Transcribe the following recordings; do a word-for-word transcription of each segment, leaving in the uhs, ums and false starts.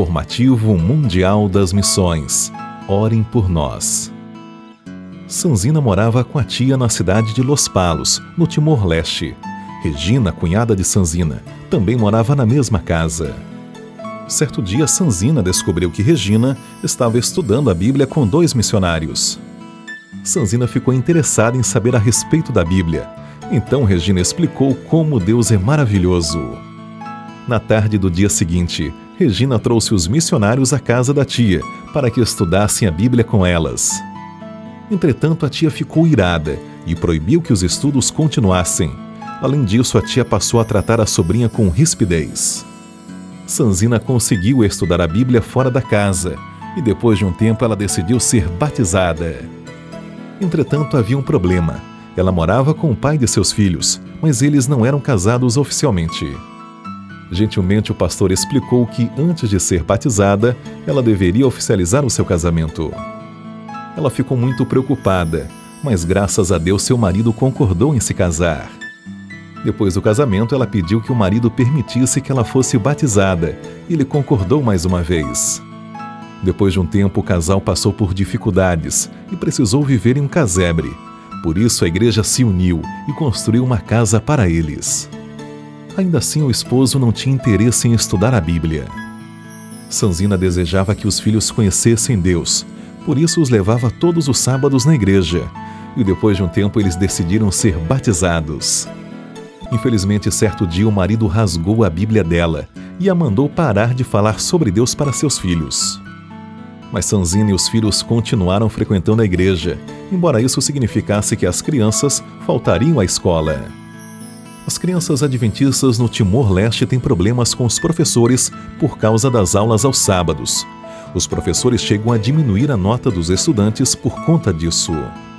Informativo Mundial das Missões. Orem por nós. Sanzina morava com a tia na cidade de Los Palos, no Timor-Leste. Regina, cunhada de Sanzina, também morava na mesma casa. Certo dia, Sanzina descobriu que Regina estava estudando a Bíblia com dois missionários. Sanzina ficou interessada em saber a respeito da Bíblia. Então Regina explicou como Deus é maravilhoso. Na tarde do dia seguinte, Regina trouxe os missionários à casa da tia para que estudassem a Bíblia com elas. Entretanto, a tia ficou irada e proibiu que os estudos continuassem. Além disso, a tia passou a tratar a sobrinha com rispidez. Sanzina conseguiu estudar a Bíblia fora da casa e depois de um tempo ela decidiu ser batizada. Entretanto, havia um problema. Ela morava com o pai de seus filhos, mas eles não eram casados oficialmente. Gentilmente, o pastor explicou que, antes de ser batizada, ela deveria oficializar o seu casamento. Ela ficou muito preocupada, mas graças a Deus seu marido concordou em se casar. Depois do casamento, ela pediu que o marido permitisse que ela fosse batizada, e ele concordou mais uma vez. Depois de um tempo, o casal passou por dificuldades e precisou viver em um casebre. Por isso, a igreja se uniu e construiu uma casa para eles. Ainda assim, o esposo não tinha interesse em estudar a Bíblia. Sanzina desejava que os filhos conhecessem Deus, por isso os levava todos os sábados na igreja, e depois de um tempo eles decidiram ser batizados. Infelizmente, certo dia o marido rasgou a Bíblia dela e a mandou parar de falar sobre Deus para seus filhos. Mas Sanzina e os filhos continuaram frequentando a igreja, embora isso significasse que as crianças faltariam à escola. As crianças adventistas no Timor-Leste têm problemas com os professores por causa das aulas aos sábados. Os professores chegam a diminuir a nota dos estudantes por conta disso.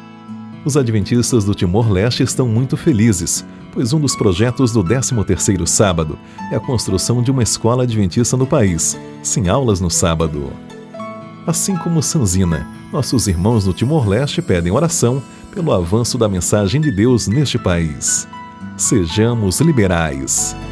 Os adventistas do Timor-Leste estão muito felizes, pois um dos projetos do décimo terceiro sábado é a construção de uma escola adventista no país, sem aulas no sábado. Assim como Sanzina, nossos irmãos no Timor-Leste pedem oração pelo avanço da mensagem de Deus neste país. Sejamos liberais.